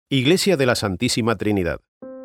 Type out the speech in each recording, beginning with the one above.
Iglesia de la Santísima Trinidad.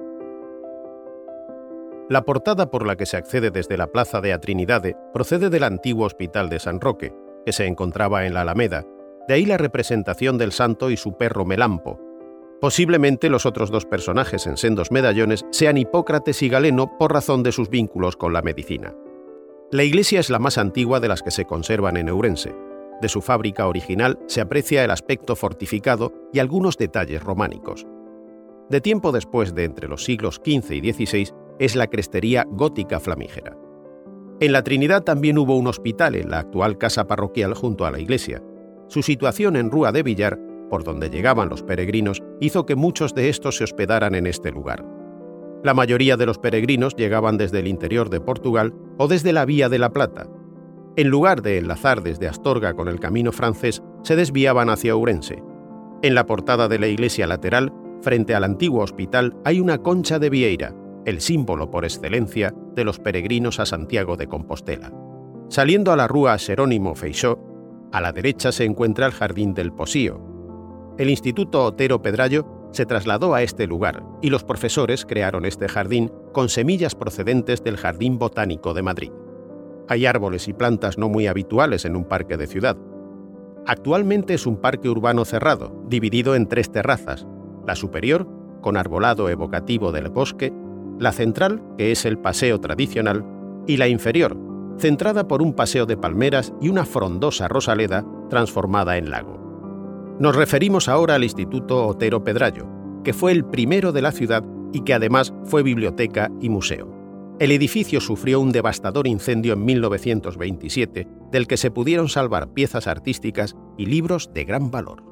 La portada por la que se accede desde la Plaza de a Trinidade procede del antiguo Hospital de San Roque, que se encontraba en la Alameda, de ahí la representación del santo y su perro Melampo. Posiblemente los otros dos personajes en sendos medallones sean Hipócrates y Galeno por razón de sus vínculos con la medicina. La iglesia es la más antigua de las que se conservan en Ourense. De su fábrica original se aprecia el aspecto fortificado y algunos detalles románicos. De tiempo después de entre los siglos XV y XVI es la crestería gótica flamígera. En la Trinidad también hubo un hospital en la actual casa parroquial junto a la iglesia. Su situación en Rúa de Villar, por donde llegaban los peregrinos, hizo que muchos de estos se hospedaran en este lugar. La mayoría de los peregrinos llegaban desde el interior de Portugal o desde la Vía de la Plata. En lugar de enlazar desde Astorga con el camino francés, se desviaban hacia Ourense. En la portada de la iglesia lateral, frente al antiguo hospital, hay una concha de vieira, el símbolo por excelencia de los peregrinos a Santiago de Compostela. Saliendo a la rúa Xerónimo Feixó, a la derecha se encuentra el Jardín del Posío. El Instituto Otero Pedrayo se trasladó a este lugar y los profesores crearon este jardín con semillas procedentes del Jardín Botánico de Madrid. Hay árboles y plantas no muy habituales en un parque de ciudad. Actualmente es un parque urbano cerrado, dividido en 3 terrazas, la superior, con arbolado evocativo del bosque, la central, que es el paseo tradicional, y la inferior, centrada por un paseo de palmeras y una frondosa rosaleda transformada en lago. Nos referimos ahora al Instituto Otero Pedrayo, que fue el primero de la ciudad y que además fue biblioteca y museo. El edificio sufrió un devastador incendio en 1927, del que se pudieron salvar piezas artísticas y libros de gran valor.